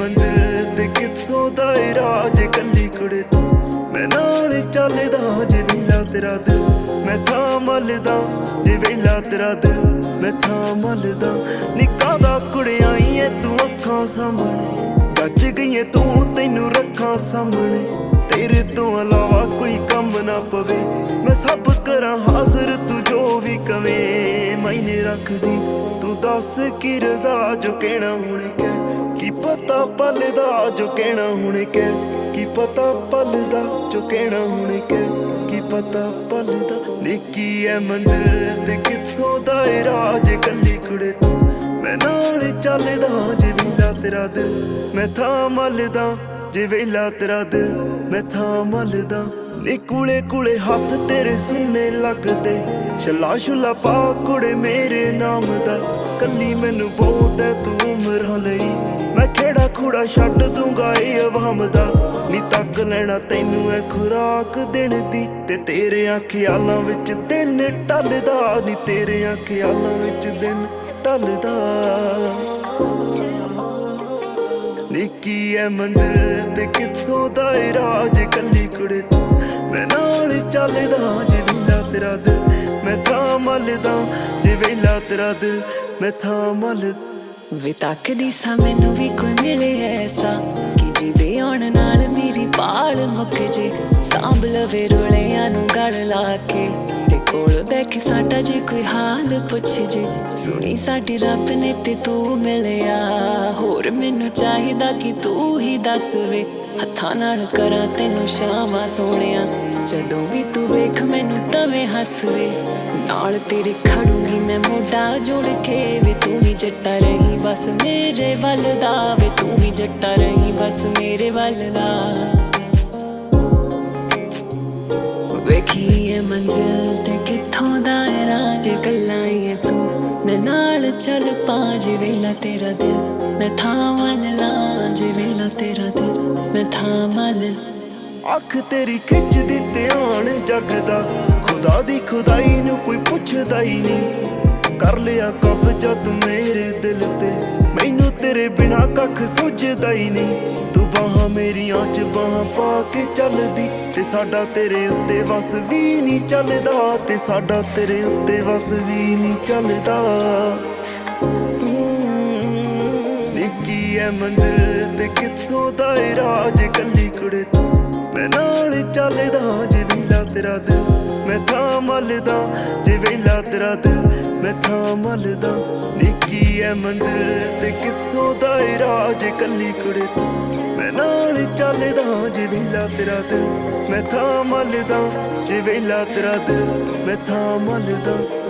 ਮੰਜ਼ਿਲ ਤੇ ਕਿੱਥੋਂ ਦਾ ਏ ਰਾਜ ਕੱਲੀ ਕੁੜੇ ਤੂੰ ਮੈਂ ਨਾਲ ਚੱਲਦਾ ਜੇ ਵੇਲਾ ਤੇਰਾ ਦਿਲ ਮੈਂ ਥਾਂ ਮੱਲਦਾ ਜੇ ਵੇਲਾ ਤੇਰਾ ਦਿਲ ਮੈਂ ਥਾਂ ਮੱਲਦਾ ਨਿੱਕਾ ਦਾ ਕੁੜਿਆ ਈ ਐ ਤੂੰ ਅੱਖਾਂ ਸਾਹਮਣੇ ਗੱਜ ਗਈ ਏ ਤੂੰ ਤੈਨੂੰ ਰੱਖਾਂ ਸਾਹਮਣੇ ਤੇਰੇ ਤੋਂ ਇਲਾਵਾ ਕੋਈ ਕੰਮ ਨਾ ਪਵੇ ਮੈਂ ਸਭ ਕਰਾਂ ਹਾਜ਼ਰ ਤੂੰ ਜੋ ਵੀ ਕਵੇਂ ਮਾਇਨੇ ਰੱਖਦੀ ਤੂੰ ਦੱਸ ਕੀ ਰਜ਼ਾ ਜੋ ਕਹਿਣਾ ਹੁਣ ਕਹਿ ਕੀ ਪਤਾ ਪਲ ਦਾ ਜੋ ਕਹਿਣਾ ਹੁਣ ਕਹਿ ਕੀ ਪਤਾ ਪਲ ਦਾ ਜੋ ਕਹਿਣਾ ਹੁਣ ਕਹਿ ਕੀ ਪਤਾ ਪਲ ਦਾ ਨਿੱਕੀ ਐ ਮੰਜ਼ਿਲ ਤੇ ਕਿੱਥੋਂ ਦਾ ਏ ਰਾਜ ਕੱਲੀ ਕੁੜੇ ਤੂੰ ਮੈਂ ਨਾਲ ਚੱਲਦਾ ਜੇ ਵੇਲਾ ਤੇਰਾ ਦਿਲ ਮੈਂ ਥਾਂ ਮੱਲਦਾ ਜੇ ਵੇਲਾ ਤੇਰਾ ਦਿਲ ਮੈਂ ਥਾਂ ਮੱਲਦਾ ਨੀ ਕੁਲੇ ਕੁਲੇ ਹੱਥ ਤੇਰੇ ਸੁੰਨੇ ਲੱਗਦੇ ਛੱਲਾ ਛੁੱਲਾ ਪਾ ਕੁੜੇ ਮੇਰੇ ਨਾਮ ਦਾ ਕੱਲੀ ਮੈਨੂੰ ਬਹੁਤ ਐ ਤੂੰ ਉਮਰਾਂ ਲਈ ਮੈਂ ਖੇੜਾ ਖੂੜਾ ਛੱਡ ਦੂੰਗਾ ਏ ਅਵਾਮ ਦਾ ਨੀ ਤੱਕ ਲੈਣਾ ਤੈਨੂੰ ਐ ਖੁਰਾਕ ਦੇਣ ਦੀ ਤੇ ਤੇਰਿਆਂ ਖਿਆਲਾਂ ਵਿੱਚ ਦਿਨ ਟੱਲਦਾ ਨੀ ਤੇਰਿਆਂ ਖਿਆਲਾਂ ਵਿੱਚ ਦਿਨ ਟੱਲਦਾ ਨਿੱਕੀ ਐ ਮੰਜ਼ਿਲ ਤੇ ਕਿੱਥੋਂ ਦਾ ਏ ਰਾਜ ਕੱਲੀ ਕੁੜੇ ਤੂੰ ਮੈਂ ਨਾਲ ਚੱਲਦਾ ਜੇ ਵੇਲਾ ਤੇਰਾ ਦਿਲ ਮੈਂ ਥਾਂ ਮੱਲਦਾ ਜੇ ਵੇਲਾ ਤੇਰਾ ਦਿਲ ਮੈਂ ਥਾਂ ਮੱਲਦਾ ਵੇ ਤੱਕਦੀ ਸਾਂ ਮੈਨੂੰ ਵੀ ਕੋਈ ਮਿਲੇ ਐਸਾ ਕਿ ਜਿਹਦੇ ਆਉਣ ਨਾਲ ਮੇਰੀ ਪਾਲ ਮੁੱਕ ਜੇ ਸਾਂਭ ਲਵੇ ਰੋਲਿਆਂ ਨੂੰ ਗਲ ਲਾ ਕੇ ਤੇ ਕੋਲ ਬਹਿ ਕੇ ਸਾਡਾ ਜੇ ਕੋਈ ਹਾਲ ਪੁੱਛ ਜੇ ਸੁਣੀ ਸਾਡੀ ਰੱਬ ਨੇ ਤੇ ਤੂੰ ਮਿਲਿਆ ਹੋਰ ਮੈਨੂੰ ਚਾਹੀਦਾ ਕਿ ਤੂੰ ਹੀ ਦੱਸ ਵੇ ਹੱਥਾਂ ਨਾਲ ਕਰਾਂ ਤੈਨੂੰ ਸ਼ਾਮਾਂ ਸੋਹਣਿਆ ਜਦੋਂ ਵੀ ਤੂੰ ਵੇਖ ਮੈਨੂੰ ਤਵੇਂ ਹੱਸ ਵੇ ਨਾਲ ਤੇਰੇ ਖੜੂੰਗੀ ਮੈਂ ਮੋਢਾ ਜੋੜ ਕੇ ਵੇ ਤੂੰ ਵੀ ਜੱਟਾ ਰਹੀ ਬਸ ਮੇਰੇ ਵੱਲ ਦਾ ਵੇ ਤੂੰ ਵੀ ਜੱਟਾ ਰਹੀ ਬਸ ਮੇਰੇ ਵੱਲ ਦਾ ਵੇਖੀ ਐ ਮੰਜ਼ਿਲ ਤੇ ਕਿੱਥੋਂ ਦਾ ਏ ਰਾਜ ਕੱਲਾ ਈ ਐ ਤੂੰ ਮੈਂ ਨਾਲ ਚੱਲ ਪਾ ਜੇ ਵੇਲਾ ਤੇਰਾ ਦਿਲ ਮੈਂ ਥਾਂ ਮੱਲਦਾ ਜੇ ਵੇਲਾ ਤੇਰਾ ਦਿਲ ਮੈਂ ਥਾਂ ਮੱਲ ਅੱਖ ਤੇਰੀ ਖਿੱਚਦੀ ਧਿਆਨ ਜਗਦਾ ਖੁਦਾ ਦੀ ਖੁਦਾਈ ਨੂੰ ਕੋਈ ਪੁੱਛਦਾ ਹੀ ਨਹੀਂ ਕਰ ਲਿਆ ਕਬਜ਼ਾ ਤੂੰ ਮੇਰੇ ਦਿਲ ਤੇ ਮੈਨੂੰ ਤੇਰੇ ਬਿਨਾ ਕੱਖ ਸੁੱਝਦਾ ਹੀ ਨਹੀਂ ਤੂੰ ਬਾਹਾਂ ਮੇਰੀਆਂ ਚ ਬਾਹਾਂ ਪਾ ਕੇ ਚੱਲਦੀ ਤੇ ਸਾਡਾ ਤੇਰੇ ਉੱਤੇ ਵਸ ਵੀ ਨਹੀਂ ਚੱਲਦਾ ਤੇ ਸਾਡਾ ਤੇਰੇ ਉੱਤੇ ਵਸ ਵੀ ਨਹੀਂ ਚੱਲਦਾ ਨਿੱਕੀ ਐ ਮੰਜ਼ਿਲ ਤੇ ਕਿੱਥੋਂ ਦਾ ਏ ਰਾਜ ਕੱਲੀ ਕੁੜੇ ਤੂੰ ਮੈਂ ਨਾਲ ਚੱਲਦਾ ਜੇ ਵੇਲਾ ਤੇਰਾ ਦਿਲ ਮੈਂ ਥਾਂ ਮੱਲਦਾ ਜੇ ਵੇਲਾ ਤੇਰਾ ਦਿਲ ਮੈਂ ਥਾਂ ਮੱਲਦਾ ਨਿੱਕੀ ਐ ਮੰਜ਼ਿਲ ਤੇ ਕਿੱਥੋਂ ਦਾ ਏ ਰਾਜ ਕੱਲੀ ਕੁੜੇ ਤੂੰ ਮੈਂ ਨਾਲ ਚੱਲਦਾ ਜੇ ਵੇਲਾ ਤੇਰਾ ਦਿਲ ਮੈਂ ਥਾਂ ਮੱਲਦਾ ਜੇ ਵੇਲਾ ਤੇਰਾ ਦਿਲ ਮੈਂ ਥਾਂ ਮੱਲਦਾ